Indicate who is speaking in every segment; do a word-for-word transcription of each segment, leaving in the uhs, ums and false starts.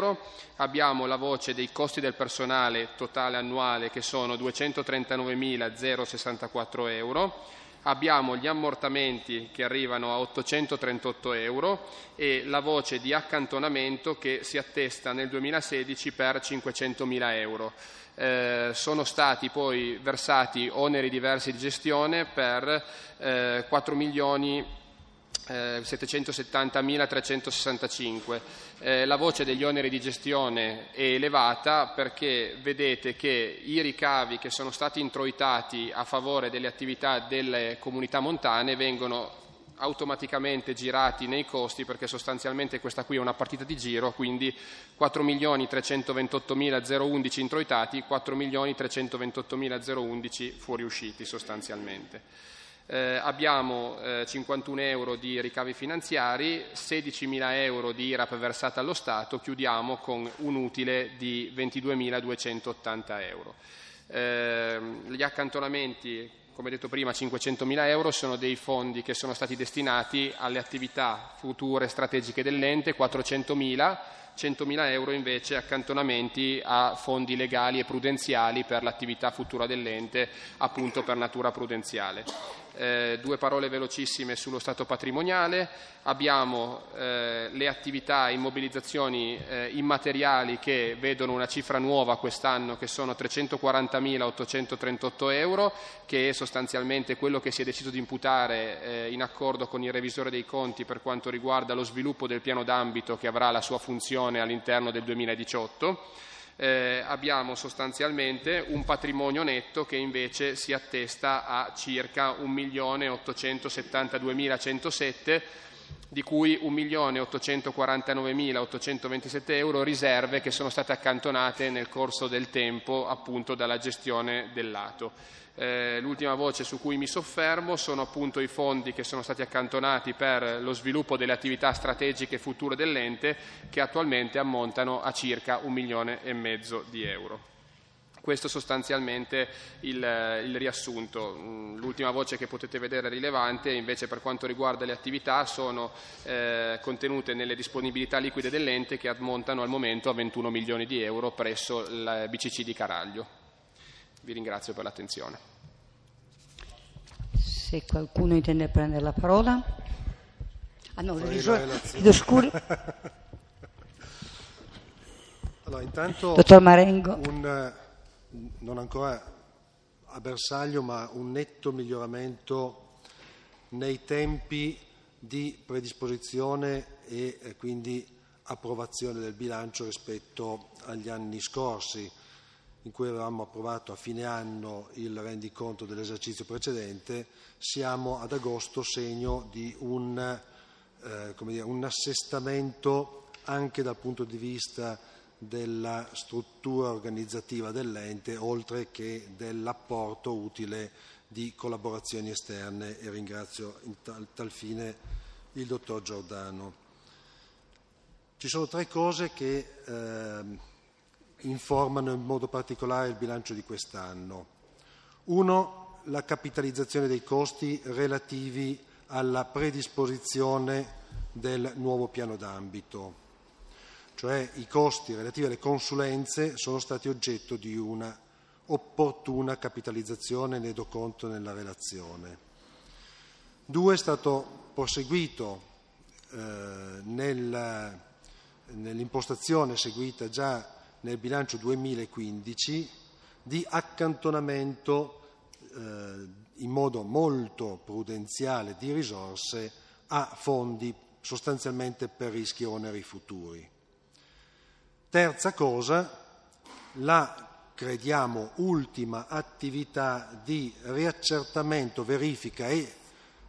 Speaker 1: euro. Abbiamo la voce dei costi del personale totale annuale che sono duecentotrentanovemilazero sessantaquattro euro. Abbiamo gli ammortamenti che arrivano a ottocentotrentotto euro e la voce di accantonamento che si attesta nel duemilasedici per cinquecentomila euro. Eh, sono stati poi versati oneri diversi di gestione per eh, quattro milioni settecentosettantamila trecentosessantacinque. Eh, la voce degli oneri di gestione è elevata perché vedete che i ricavi che sono stati introitati a favore delle attività delle comunità montane vengono automaticamente girati nei costi, perché sostanzialmente questa qui è una partita di giro, quindi quattro milioni trecentoventottomila undici introitati, quattro milioni trecentoventottomila undici fuoriusciti sostanzialmente. Eh, abbiamo eh, cinquantuno euro di ricavi finanziari, sedicimila euro di I R A P versata allo Stato, chiudiamo con un utile di ventiduemiladuecentottanta euro. Eh, gli accantonamenti, come detto prima, cinquecentomila euro sono dei fondi che sono stati destinati alle attività future strategiche dell'ente, quattrocentomila, centomila euro invece accantonamenti a fondi legali e prudenziali per l'attività futura dell'ente, appunto per natura prudenziale. Eh, due parole velocissime sullo stato patrimoniale. Abbiamo eh, le attività immobilizzazioni eh, immateriali che vedono una cifra nuova quest'anno, che sono trecentoquarantamilaottocentotrentotto euro, che è sostanzialmente quello che si è deciso di imputare eh, in accordo con il revisore dei conti per quanto riguarda lo sviluppo del piano d'ambito che avrà la sua funzione all'interno del duemiladiciotto. Eh, abbiamo sostanzialmente un patrimonio netto che invece si attesta a circa un milione ottocentosettantaduemilacentosette, di cui un milione ottocentoquarantanovemilaottocentoventisette euro riserve che sono state accantonate nel corso del tempo appunto dalla gestione del lato. Eh, l'ultima voce su cui mi soffermo sono appunto i fondi che sono stati accantonati per lo sviluppo delle attività strategiche future dell'ente, che attualmente ammontano a circa un milione e mezzo di euro. Questo sostanzialmente il, il riassunto. L'ultima voce che potete vedere rilevante invece per quanto riguarda le attività sono eh, contenute nelle disponibilità liquide dell'ente, che ammontano al momento a ventuno milioni di euro presso il B C C di Caraglio. Vi ringrazio per l'attenzione.
Speaker 2: Se qualcuno intende prendere la parola. Ah no, le chiedo scusa.
Speaker 3: Allora, intanto
Speaker 2: Dottor Marengo.
Speaker 3: Un, non ancora a bersaglio, ma un netto miglioramento nei tempi di predisposizione e eh, quindi approvazione del bilancio rispetto agli anni scorsi, in cui avevamo approvato a fine anno il rendiconto dell'esercizio precedente. Siamo ad agosto segno di un, eh, come dire, un assestamento anche dal punto di vista della struttura organizzativa dell'ente, oltre che dell'apporto utile di collaborazioni esterne, e ringrazio in tal, tal fine il dottor Giordano. Ci sono tre cose che eh, informano in modo particolare il bilancio di quest'anno. Uno, la capitalizzazione dei costi relativi alla predisposizione del nuovo piano d'ambito, cioè i costi relativi alle consulenze sono stati oggetto di una opportuna capitalizzazione, ne do conto nella relazione. Due, è stato proseguito eh, nel, nell'impostazione seguita già nel bilancio duemilaquindici di accantonamento eh, in modo molto prudenziale di risorse a fondi sostanzialmente per rischi e oneri futuri. Terza cosa, la, crediamo, ultima attività di riaccertamento, verifica e eh,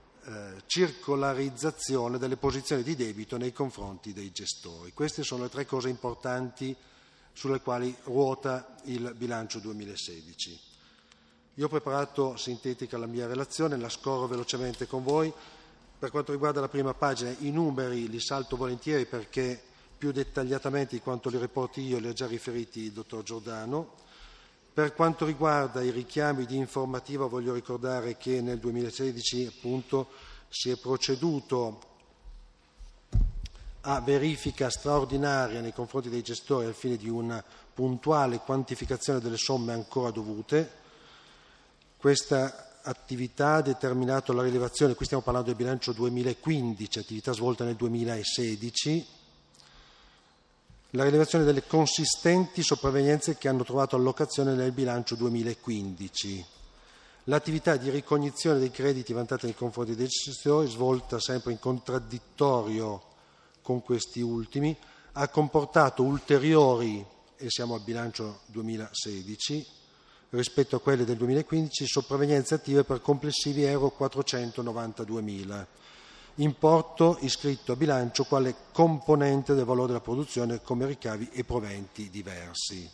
Speaker 3: circolarizzazione delle posizioni di debito nei confronti dei gestori. Queste sono le tre cose importanti sulle quali ruota il bilancio duemilasedici. Io ho preparato sintetica la mia relazione, la scorro velocemente con voi. Per quanto riguarda la prima pagina, i numeri li salto volentieri perché più dettagliatamente di quanto li riporti io li ha già riferiti il dottor Giordano. Per quanto riguarda i richiami di informativa, voglio ricordare che nel duemilasedici appunto si è proceduto a verifica straordinaria nei confronti dei gestori al fine di una puntuale quantificazione delle somme ancora dovute. Questa attività ha determinato la rilevazione, qui stiamo parlando del bilancio duemilaquindici, attività svolta nel duemilasedici, la rilevazione delle consistenti sopravvenienze che hanno trovato allocazione nel bilancio duemilaquindici. L'attività di ricognizione dei crediti vantati nei confronti dei gestori, svolta sempre in contraddittorio con questi ultimi, ha comportato ulteriori, e siamo al bilancio duemilasedici, rispetto a quelle del duemilaquindici, sopravvenienze attive per complessivi euro quattrocentonovantaduemila, importo iscritto a bilancio quale componente del valore della produzione come ricavi e proventi diversi.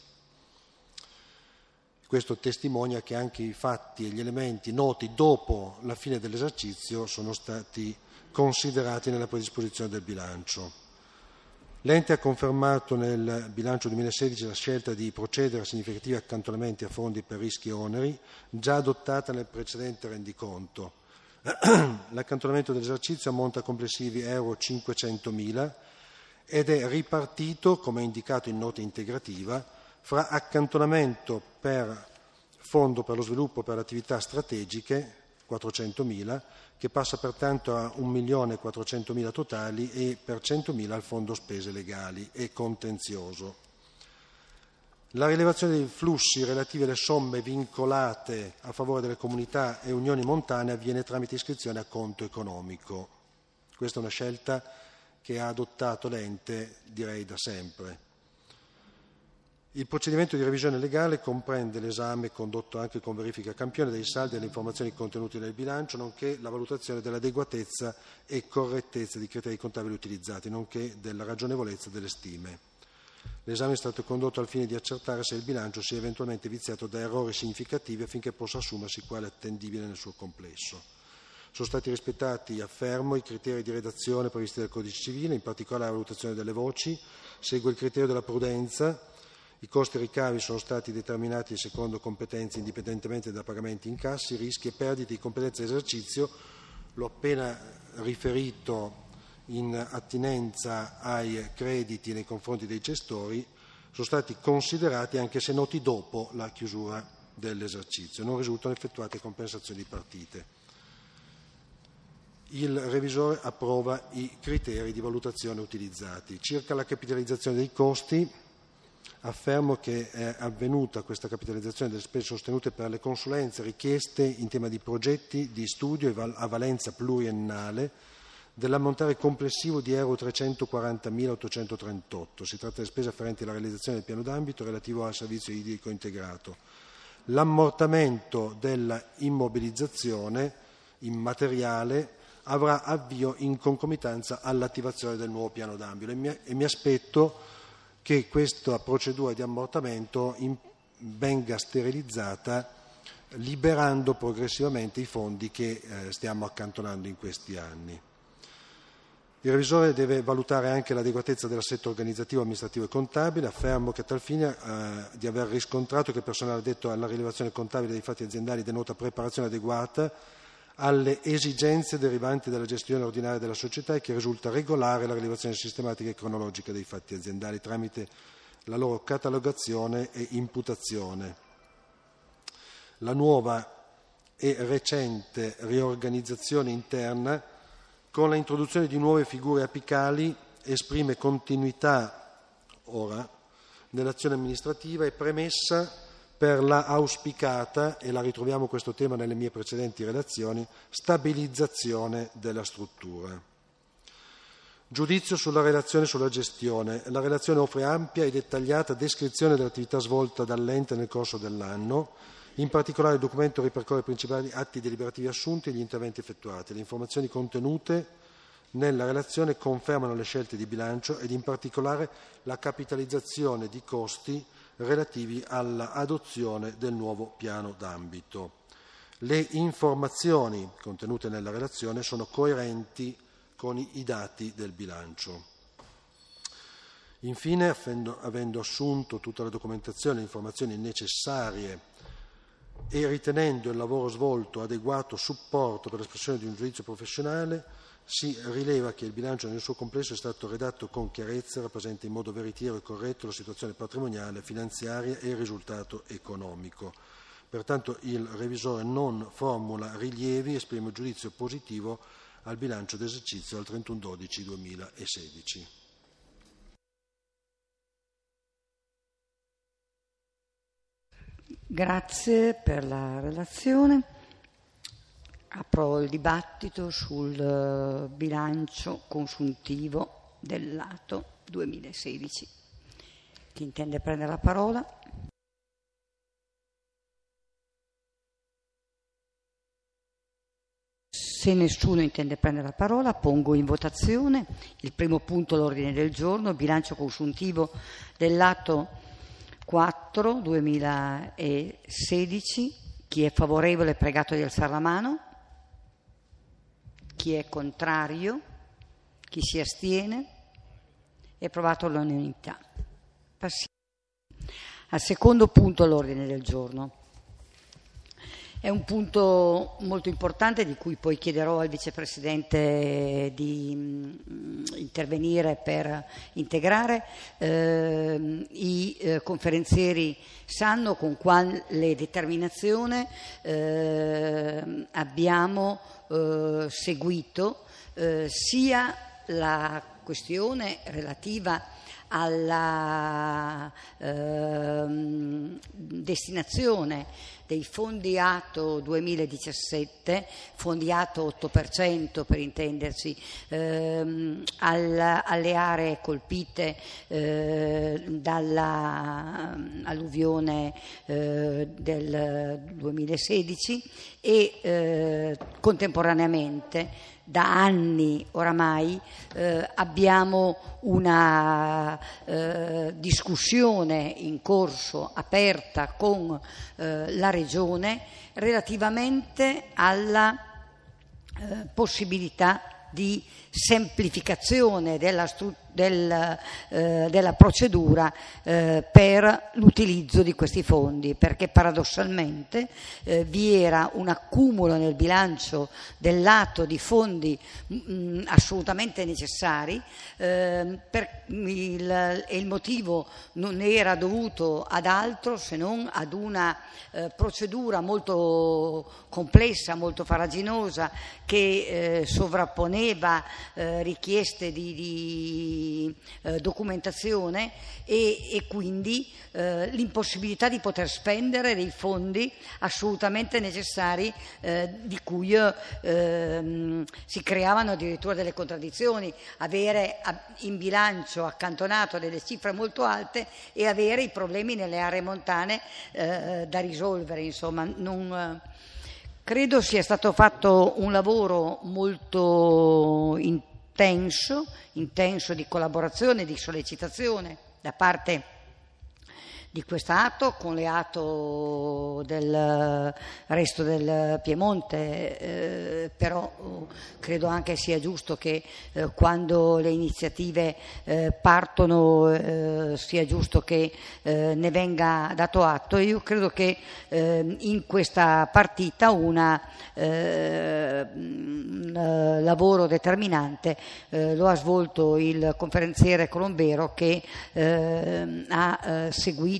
Speaker 3: Questo testimonia che anche i fatti e gli elementi noti dopo la fine dell'esercizio sono stati considerati nella predisposizione del bilancio. L'ente ha confermato nel bilancio duemilasedici la scelta di procedere a significativi accantonamenti a fondi per rischi e oneri, già adottata nel precedente rendiconto. L'accantonamento dell'esercizio ammonta a complessivi euro cinquecentomila ed è ripartito, come indicato in nota integrativa, fra accantonamento per fondo per lo sviluppo per attività strategiche, quattrocentomila, che passa pertanto a un milione e quattrocentomila totali, e per centomila al fondo spese legali e contenzioso. La rilevazione dei flussi relativi alle somme vincolate a favore delle comunità e unioni montane avviene tramite iscrizione a conto economico. Questa è una scelta che ha adottato l'ente, direi, da sempre. Il procedimento di revisione legale comprende l'esame, condotto anche con verifica campione, dei saldi e delle informazioni contenute nel bilancio, nonché la valutazione dell'adeguatezza e correttezza dei criteri contabili utilizzati, nonché della ragionevolezza delle stime. L'esame è stato condotto al fine di accertare se il bilancio sia eventualmente viziato da errori significativi affinché possa assumersi quale attendibile nel suo complesso. Sono stati rispettati, affermo, i criteri di redazione previsti dal Codice Civile, in particolare la valutazione delle voci, segue il criterio della prudenza. I costi e ricavi sono stati determinati secondo competenze indipendentemente da pagamenti incassi, rischi e perdite di competenza esercizio. L'ho appena riferito in attinenza ai crediti nei confronti dei gestori, sono stati considerati anche se noti dopo la chiusura dell'esercizio. Non risultano effettuate compensazioni di partite. Il revisore approva i criteri di valutazione utilizzati. Circa la capitalizzazione dei costi, affermo che è avvenuta questa capitalizzazione delle spese sostenute per le consulenze richieste in tema di progetti di studio a valenza pluriennale dell'ammontare complessivo di euro trecentoquarantamila ottocentotrentotto. Si tratta di spese afferenti alla realizzazione del piano d'ambito relativo al servizio idrico integrato. L'ammortamento della immobilizzazione immateriale avrà avvio in concomitanza all'attivazione del nuovo piano d'ambito e mi, e mi aspetto che questa procedura di ammortamento in, venga sterilizzata liberando progressivamente i fondi che eh, stiamo accantonando in questi anni. Il revisore deve valutare anche l'adeguatezza dell'assetto organizzativo, amministrativo e contabile. Affermo che a tal fine eh, di aver riscontrato che il personale addetto alla rilevazione contabile dei fatti aziendali denota preparazione adeguata alle esigenze derivanti dalla gestione ordinaria della società e che risulta regolare la rilevazione sistematica e cronologica dei fatti aziendali tramite la loro catalogazione e imputazione. La nuova e recente riorganizzazione interna, con la introduzione di nuove figure apicali, esprime continuità ora nell'azione amministrativa e premessa per la auspicata, e la ritroviamo questo tema nelle mie precedenti relazioni, stabilizzazione della struttura. Giudizio sulla relazione sulla gestione. La relazione offre ampia e dettagliata descrizione dell'attività svolta dall'ente nel corso dell'anno. In particolare il documento ripercorre i principali atti deliberativi assunti e gli interventi effettuati. Le informazioni contenute nella relazione confermano le scelte di bilancio ed in particolare la capitalizzazione di costi relativi all'adozione del nuovo piano d'ambito. Le informazioni contenute nella relazione sono coerenti con i dati del bilancio. Infine, avendo, avendo assunto tutta la documentazione e le informazioni necessarie e ritenendo il lavoro svolto adeguato supporto per l'espressione di un giudizio professionale, Si rileva che il bilancio nel suo complesso è stato redatto con chiarezza, rappresenta in modo veritiero e corretto la situazione patrimoniale, finanziaria e il risultato economico. Pertanto il revisore non formula rilievi, esprime un giudizio positivo al bilancio d'esercizio al trentuno dicembre duemilasedici.
Speaker 2: Grazie per la relazione. Apro il dibattito sul bilancio consuntivo del lato duemilasedici. Chi intende prendere la parola? Se nessuno intende prendere la parola, pongo in votazione il primo punto all'ordine del giorno, bilancio consuntivo del lato quattro duemilasedici. Chi è favorevole è pregato di alzare la mano. Chi è contrario? Chi si astiene? È approvato all'unanimità. Passiamo al secondo punto all'ordine del giorno. È un punto molto importante di cui poi chiederò al vicepresidente di mh, intervenire per integrare. Eh, I eh, conferenzieri sanno con quale determinazione eh, abbiamo eh, seguito eh, sia la questione relativa alla eh, destinazione dei fondi Ato duemiladiciassette, fondi Ato otto per cento per intenderci, ehm, al, alle aree colpite eh, dall'alluvione eh, del duemilasedici e eh, contemporaneamente da anni oramai eh, abbiamo una eh, discussione in corso aperta con eh, la Regione relativamente alla eh, possibilità di semplificazione della, stru- del, eh, della procedura eh, per l'utilizzo di questi fondi, perché paradossalmente eh, vi era un accumulo nel bilancio del lato di fondi mh, assolutamente necessari eh, per il, e il motivo non era dovuto ad altro se non ad una eh, procedura molto complessa, molto farraginosa che eh, sovrapponeva eh, richieste di, di eh, documentazione e, e quindi eh, l'impossibilità di poter spendere dei fondi assolutamente necessari eh, di cui eh, si creavano addirittura delle contraddizioni, avere in bilancio accantonato delle cifre molto alte e avere i problemi nelle aree montane eh, da risolvere, insomma non... Credo sia stato fatto un lavoro molto intenso, intenso di collaborazione, di sollecitazione da parte di quest'atto con le atto del resto del Piemonte, eh, però credo anche sia giusto che eh, quando le iniziative eh, partono eh, sia giusto che eh, ne venga dato atto e io credo che eh, in questa partita una, eh, un lavoro determinante eh, lo ha svolto il conferenziere Colombero che eh, ha eh, seguito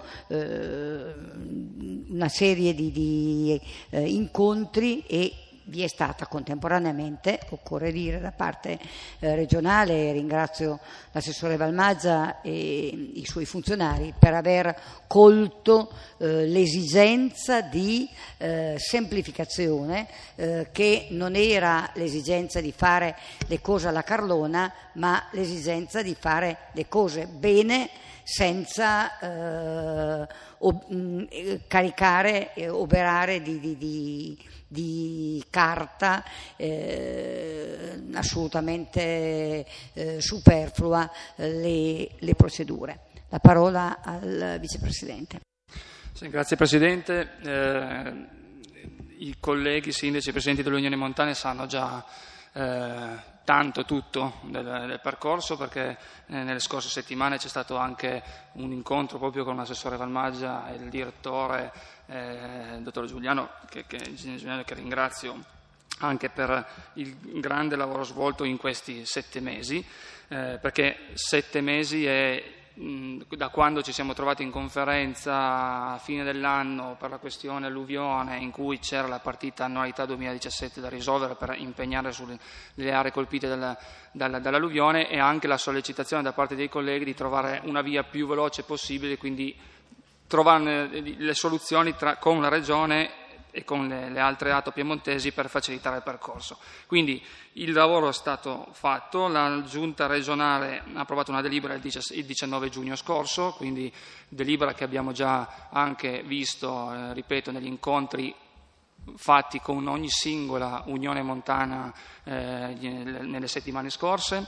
Speaker 2: una serie di, di eh, incontri e vi è stata contemporaneamente, occorre dire, da parte eh, regionale, ringrazio l'assessore Valmaggia e i suoi funzionari per aver colto eh, l'esigenza di eh, semplificazione eh, che non era l'esigenza di fare le cose alla Carlona, ma l'esigenza di fare le cose bene senza eh, ob- mh, caricare e oberare di, di, di, di carta eh, assolutamente eh, superflua le, le procedure. La parola al vicepresidente.
Speaker 4: Sì, grazie Presidente. Eh, I colleghi sindaci e presidenti dell'Unione Montane sanno già eh, tanto tutto del, del percorso perché eh, nelle scorse settimane c'è stato anche un incontro proprio con l'assessore Valmaggia e il direttore, eh, il dottor Giuliano, che, che, Giuliano, che ringrazio anche per il grande lavoro svolto in questi sette mesi, eh, perché sette mesi è mh, da quando ci siamo trovati in conferenza a fine dell'anno per la questione alluvione, in cui c'era la partita annualità duemiladiciassette da risolvere per impegnare sulle aree colpite dalla, dalla, dall'alluvione, e anche la sollecitazione da parte dei colleghi di trovare una via più veloce possibile, quindi trovare le soluzioni tra, con la Regione e con le, le altre A T O piemontesi per facilitare il percorso. Quindi il lavoro è stato fatto, la Giunta regionale ha approvato una delibera il diciannove giugno scorso, quindi delibera che abbiamo già anche visto, eh, ripeto, negli incontri fatti con ogni singola Unione Montana eh, nelle settimane scorse.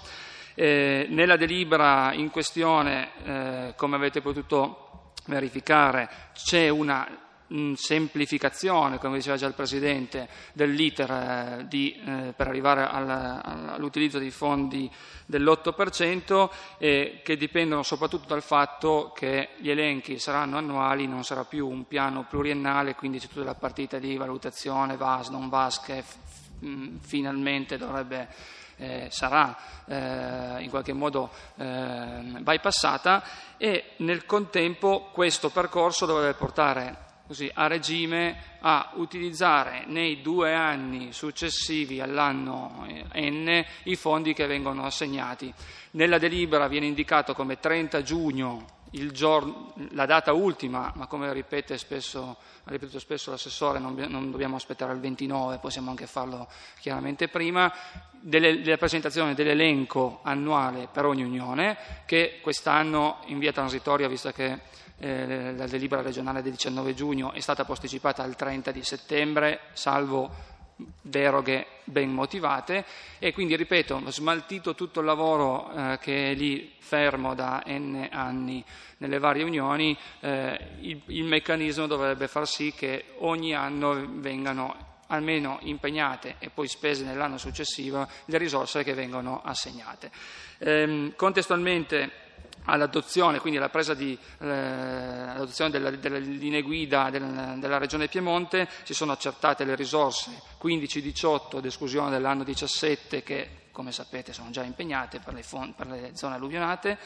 Speaker 4: Eh, nella delibera in questione, eh, come avete potuto verificare, c'è una semplificazione, come diceva già il Presidente, dell'iter eh, di, eh, per arrivare al, all'utilizzo dei fondi dell'otto per cento, eh, che dipendono soprattutto dal fatto che gli elenchi saranno annuali, non sarà più un piano pluriennale, quindi c'è tutta la partita di valutazione V A S, non V A S, che f- f- finalmente dovrebbe Eh, sarà eh, in qualche modo eh, bypassata, e nel contempo questo percorso dovrebbe portare così a regime a utilizzare nei due anni successivi all'anno N i fondi che vengono assegnati. Nella delibera viene indicato come trenta giugno il giorno, la data ultima, ma come ripete spesso, ha ripetuto spesso l'assessore, non, non dobbiamo aspettare il ventinove, possiamo anche farlo chiaramente prima, delle, della presentazione dell'elenco annuale per ogni unione, che quest'anno in via transitoria, visto che eh, la delibera regionale del diciannove giugno è stata posticipata al trenta di settembre, salvo deroghe ben motivate, e quindi, ripeto, smaltito tutto il lavoro eh, che è lì fermo da N anni nelle varie unioni, eh, il, il meccanismo dovrebbe far sì che ogni anno vengano almeno impegnate e poi spese nell'anno successivo le risorse che vengono assegnate. Ehm, contestualmente all'adozione, quindi alla presa di eh, all'adozione delle, delle linee guida del, della Regione Piemonte, si sono accertate le risorse quindici diciotto, ad esclusione dell'anno diciassette, che come sapete sono già impegnate per le, fond- per le zone alluvionate,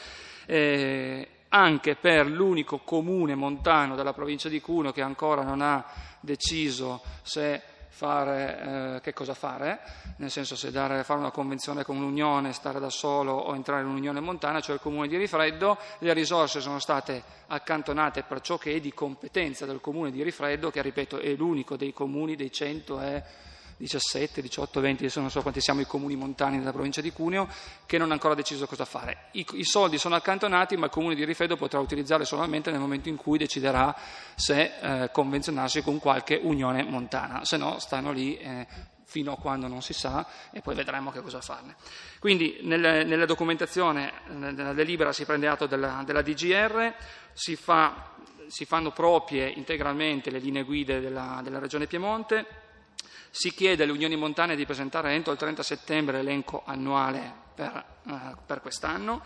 Speaker 4: eh, anche per l'unico comune montano della provincia di Cuneo che ancora non ha deciso se fare eh, che cosa fare, nel senso se dare, fare una convenzione con un'unione, stare da solo o entrare in un'unione montana, cioè il comune di Rifreddo. Le risorse sono state accantonate per ciò che è di competenza del comune di Rifreddo, che ripeto è l'unico dei comuni dei centodiciassette, diciotto, venti, adesso non so quanti siamo i comuni montani della provincia di Cuneo, che non ha ancora deciso cosa fare. I, i soldi sono accantonati, ma il comune di Rifreddo potrà utilizzarli solamente nel momento in cui deciderà se eh, convenzionarsi con qualche unione montana, se no stanno lì eh, fino a quando non si sa, e poi vedremo che cosa farne. Quindi nelle, nella documentazione, nella delibera, si prende atto della, della D G R, si, fa, si fanno proprie integralmente le linee guida della, della Regione Piemonte. Si chiede alle unioni montane di presentare entro il trenta settembre l'elenco annuale per, uh, per quest'anno,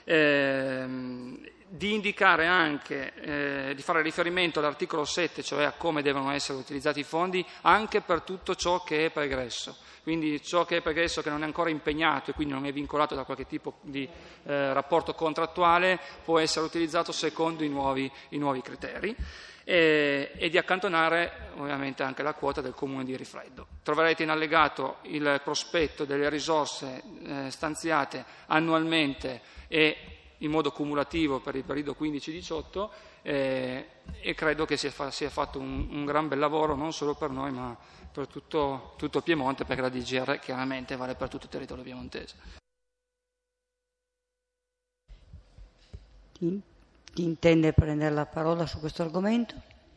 Speaker 4: ehm, di indicare anche, eh, di fare riferimento all'articolo sette, cioè a come devono essere utilizzati i fondi, anche per tutto ciò che è pregresso. Quindi ciò che è pregresso, che non è ancora impegnato e quindi non è vincolato da qualche tipo di eh, rapporto contrattuale, può essere utilizzato secondo i nuovi, i nuovi criteri. E, e di accantonare ovviamente anche la quota del comune di Rifreddo. Troverete in allegato il prospetto delle risorse eh, stanziate annualmente e in modo cumulativo per il periodo quindici diciotto, eh, e credo che sia, fa, sia fatto un, un gran bel lavoro non solo per noi ma per tutto, tutto Piemonte, perché la D G R chiaramente vale per tutto il territorio piemontese.
Speaker 2: Chi, chi intende prendere la parola su questo argomento?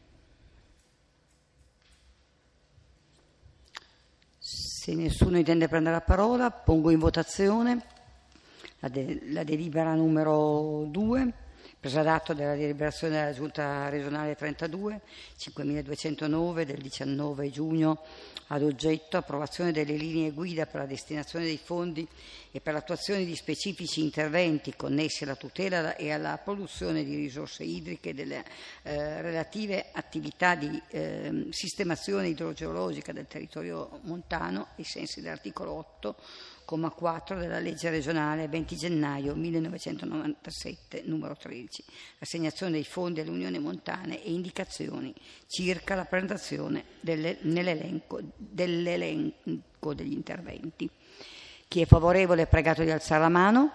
Speaker 2: Se nessuno intende prendere la parola, pongo in votazione la, de- la delibera numero due Presa d'atto della deliberazione della Giunta regionale trentadue, cinquemiladuecentonove del diciannove giugno, ad oggetto approvazione delle linee guida per la destinazione dei fondi e per l'attuazione di specifici interventi connessi alla tutela e alla produzione di risorse idriche e delle eh, relative attività di eh, sistemazione idrogeologica del territorio montano, ai sensi dell'articolo otto, comma quattro della legge regionale venti gennaio millenovecentonovantasette numero tredici, assegnazione dei fondi all'Unione Montane e indicazioni circa la presentazione delle, nell'elenco, dell'elenco degli interventi. Chi è favorevole è pregato di alzare la mano,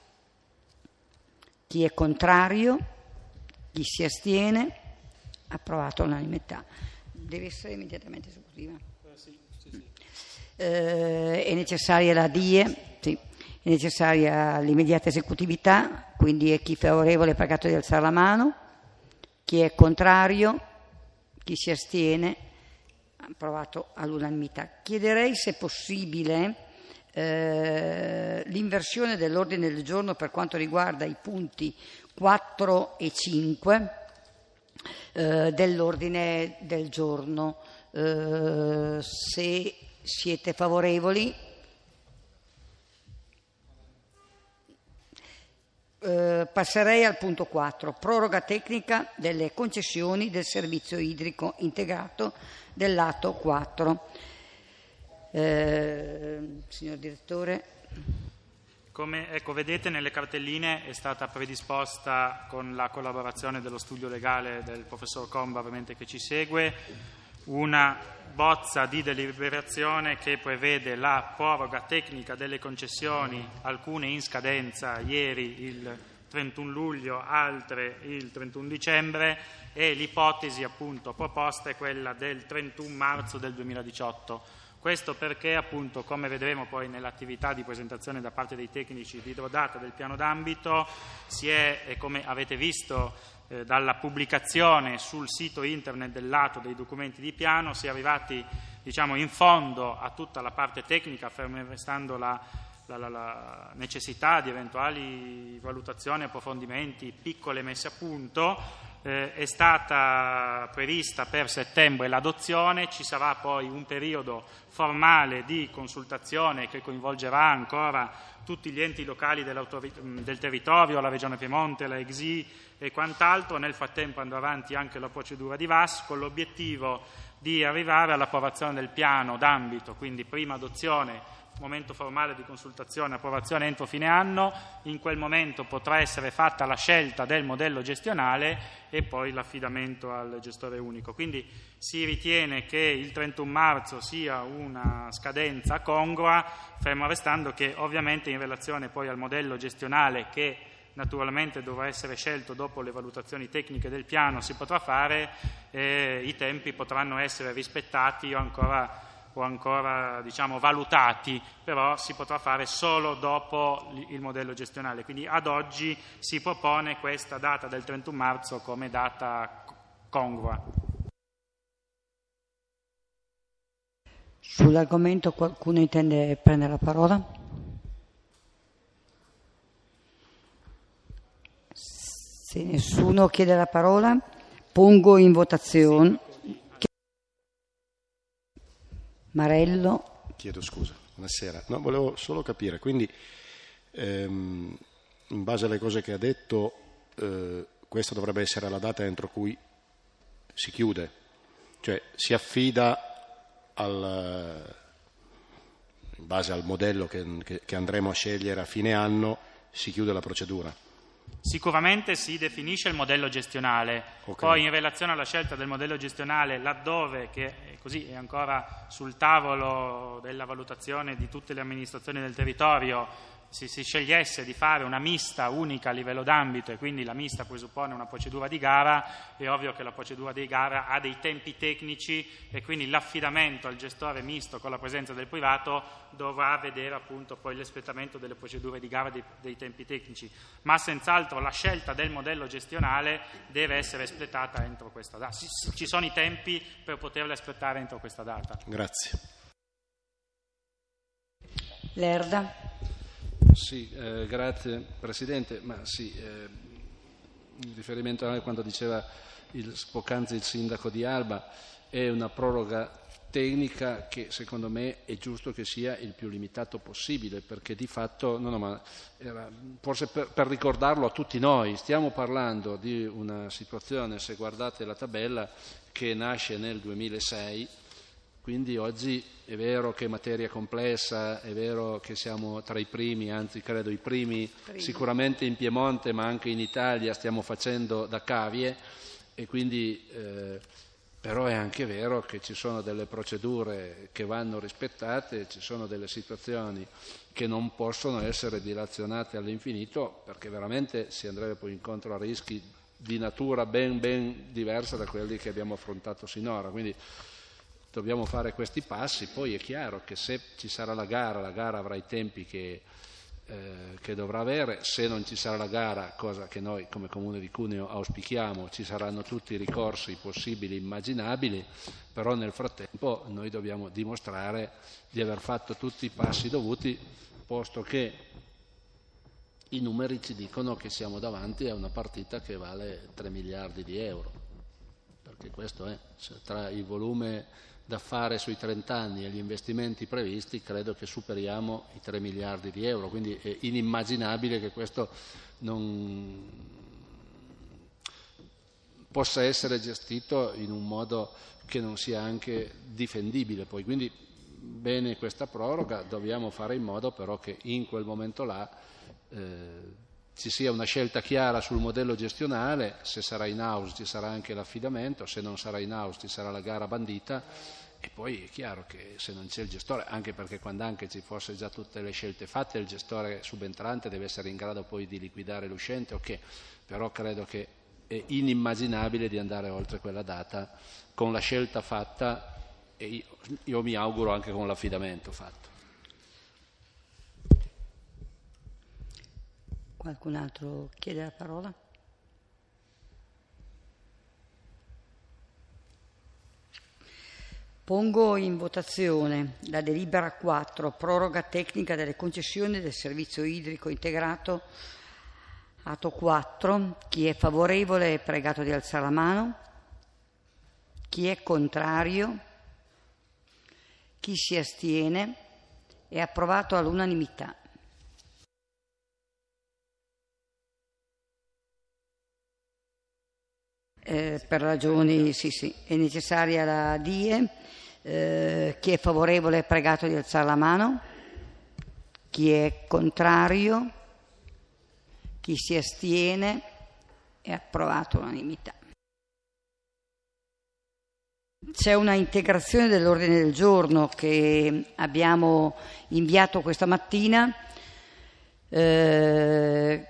Speaker 2: chi è contrario, chi si astiene, approvato all'unanimità. Deve essere immediatamente esecutiva. Eh, è necessaria la D I E, sì, è necessaria l'immediata esecutività, quindi è chi è favorevole è pregato di alzare la mano, chi è contrario, chi si astiene, approvato all'unanimità. Chiederei, se possibile, eh, l'inversione dell'ordine del giorno per quanto riguarda i punti quattro e cinque eh, dell'ordine del giorno. Eh, se siete favorevoli, eh, passerei al punto quattro, proroga tecnica delle concessioni del servizio idrico integrato del lato quattro. Eh, signor Direttore.
Speaker 5: Come ecco, vedete, nelle cartelline è stata predisposta, con la collaborazione dello studio legale del professor Comba, ovviamente, che ci segue, una bozza di deliberazione che prevede la proroga tecnica delle concessioni, alcune in scadenza ieri il trentuno luglio, altre il trentuno dicembre, e l'ipotesi appunto proposta è quella del trentuno marzo del duemiladiciotto. Questo perché appunto, come vedremo poi nell'attività di presentazione da parte dei tecnici di idrodata del piano d'ambito, si è, e come avete visto eh, dalla pubblicazione sul sito internet del lato dei documenti di piano, si è arrivati, diciamo, in fondo a tutta la parte tecnica, fermo restando la, la, la, la necessità di eventuali valutazioni, approfondimenti, piccole messe a punto. Eh, è stata prevista per settembre l'adozione, ci sarà poi un periodo formale di consultazione che coinvolgerà ancora tutti gli enti locali del territorio, la Regione Piemonte, la E G S I e quant'altro. Nel frattempo andrà avanti anche la procedura di V A S con l'obiettivo di arrivare all'approvazione del piano d'ambito, quindi prima adozione, momento formale di consultazione, approvazione entro fine anno. In quel momento potrà essere fatta la scelta del modello gestionale e poi l'affidamento al gestore unico. Quindi si ritiene che il trentuno marzo sia una scadenza congrua, fermo restando che ovviamente in relazione poi al modello gestionale, che naturalmente dovrà essere scelto dopo le valutazioni tecniche del piano, si potrà fare, eh, i tempi potranno essere rispettati o ancora o ancora diciamo valutati, però si potrà fare solo dopo il modello gestionale. Quindi ad oggi si propone questa data del trentuno marzo come data congrua.
Speaker 2: Sull'argomento qualcuno intende prendere la parola? Se nessuno chiede la parola, pongo in votazione. Marello.
Speaker 6: Chiedo scusa, buonasera. No, volevo solo capire, quindi ehm, in base alle cose che ha detto, eh, questa dovrebbe essere la data entro cui si chiude, cioè si affida al, in base al modello che, che, che andremo a scegliere a fine anno, si chiude la procedura.
Speaker 5: Sicuramente si definisce il modello gestionale, okay. Poi in relazione alla scelta del modello gestionale, laddove, che è così è ancora sul tavolo della valutazione di tutte le amministrazioni del territorio, se si scegliesse di fare una mista unica a livello d'ambito, e quindi la mista presuppone una procedura di gara, è ovvio che la procedura di gara ha dei tempi tecnici e quindi l'affidamento al gestore misto con la presenza del privato dovrà vedere appunto poi l'espletamento delle procedure di gara dei, dei tempi tecnici, ma senz'altro la scelta del modello gestionale deve essere espletata entro questa data. Ci sono i tempi per poterla espletare entro questa data.
Speaker 6: Grazie.
Speaker 2: Lerda.
Speaker 7: Sì, eh, grazie Presidente, ma sì, eh, in riferimento anche a quanto diceva il, poc'anzi il sindaco di Alba, è una proroga tecnica che secondo me è giusto che sia il più limitato possibile, perché di fatto, no, no, ma era, forse per, per ricordarlo a tutti noi, stiamo parlando di una situazione, se guardate la tabella, che nasce nel duemilasei, quindi oggi è vero che è materia complessa, è vero che siamo tra i primi, anzi credo i primi, primi. sicuramente in Piemonte, ma anche in Italia stiamo facendo da cavie, e quindi eh, però è anche vero che ci sono delle procedure che vanno rispettate, ci sono delle situazioni che non possono essere dilazionate all'infinito, perché veramente si andrebbe poi incontro a rischi di natura ben ben diversa da quelli che abbiamo affrontato sinora. Quindi dobbiamo fare questi passi. Poi è chiaro che se ci sarà la gara, la gara avrà i tempi che Eh, che dovrà avere. Se non ci sarà la gara, cosa che noi come Comune di Cuneo auspichiamo, ci saranno tutti i ricorsi possibili e immaginabili, però nel frattempo noi dobbiamo dimostrare di aver fatto tutti i passi dovuti, posto che i numeri ci dicono che siamo davanti a una partita che vale tre miliardi di euro, perché questo è, tra il volume da fare sui trenta anni e gli investimenti previsti, credo che superiamo i tre miliardi di euro, quindi è inimmaginabile che questo non possa essere gestito in un modo che non sia anche difendibile poi. Quindi bene questa proroga, dobbiamo fare in modo però che in quel momento là eh, ci sia una scelta chiara sul modello gestionale. Se sarà in house ci sarà anche l'affidamento, se non sarà in house ci sarà la gara bandita, e poi è chiaro che se non c'è il gestore, anche perché quando anche ci fosse già tutte le scelte fatte, il gestore subentrante deve essere in grado poi di liquidare l'uscente, ok, però credo che è inimmaginabile di andare oltre quella data con la scelta fatta, e io, io mi auguro anche con l'affidamento fatto.
Speaker 2: Qualcun altro chiede la parola? Pongo in votazione la delibera quattro, proroga tecnica delle concessioni del servizio idrico integrato, atto quattro. Chi è favorevole è pregato di alzare la mano. Chi è contrario? Chi si astiene? È approvato all'unanimità. Eh, per ragioni, sì, sì, è necessaria la D I E. Eh, chi è favorevole è pregato di alzare la mano. Chi è contrario? Chi si astiene? È approvato all'unanimità. C'è una integrazione dell'ordine del giorno che abbiamo inviato questa mattina. Eh,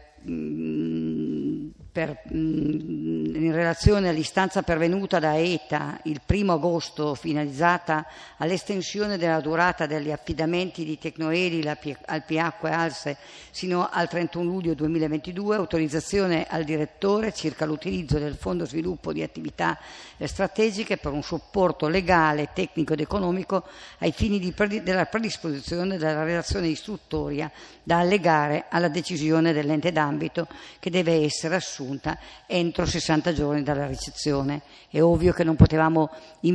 Speaker 2: Per, in relazione all'istanza pervenuta da E T A il primo agosto, finalizzata all'estensione della durata degli affidamenti di Tecnoedil, Alpiacqua e Alse sino al trentuno luglio duemilaventidue, autorizzazione al direttore circa l'utilizzo del Fondo Sviluppo di Attività Strategiche per un supporto legale, tecnico ed economico ai fini di predi- della predisposizione della relazione istruttoria da allegare alla decisione dell'ente d'ambito, che deve essere assunta entro sessanta giorni dalla ricezione. È ovvio che non potevamo